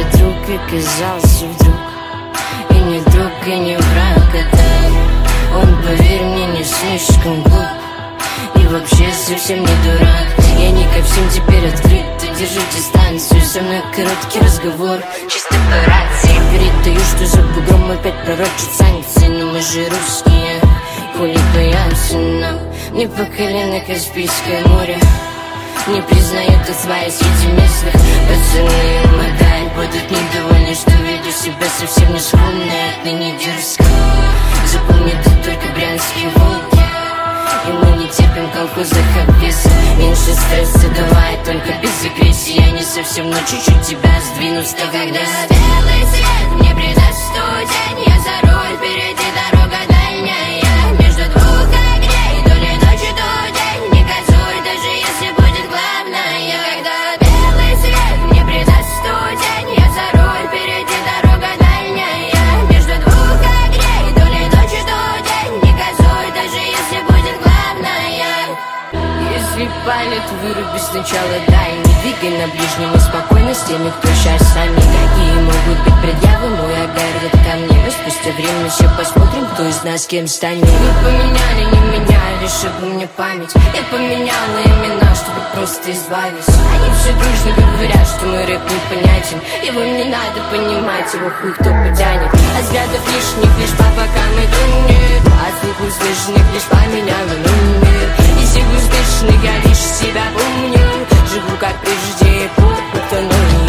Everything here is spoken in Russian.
друг оказался вдруг и не друг, и не враг, это он, поверь мне, не слишком глуп и вообще совсем не дурак. Я не ко всем теперь открыт, держи дистанцию, со мной короткий разговор, чисто по рации. Передаю, что за бугром опять пророчат санкции, но мы же русские, хули боятся нам. Мне по колено Каспийское море не признают отзывая среди местных. Пацаны и модель будут недовольны, что веду себя совсем не скромно, отныне дерзко. Запомни, ты только брянские волки, и мы не терпим колхозных обвесов. Меньше стресса давай, только без агрессии. Я не совсем, но чуть-чуть тебя сдвину с того места. Белый свет мне придаст студень, я за руль, впереди дорога дальняя. Между двух огней, то ли ночь, то день, не газуй, даже если будет главное. Когда белый свет мне придаст студень, я за руль, впереди дорога дальняя. Между двух огней, то ли ночь, то день, не газуй, даже если будет главное. Если палит, выруби сначала, дай. Не двигай на ближнем и спокойно с теми, кто сейчас сами. Какие могут быть предъявы, мой огород ко мне. Но спустя время все посмотрим, кто из нас кем станет. Вы поменяли, не меняли, чтобы мне память. Я поменяла имена, чтобы просто избавиться. Они все дружно говорят, что мой рэп непонятен. Его не надо понимать, его хуй кто потянет. А взглядов лишних лишь по бокам иду нет. А звук услышанных лишь по меня волнует. Из всех успешных я лишь себя помню. Живу как прежде, кто новый.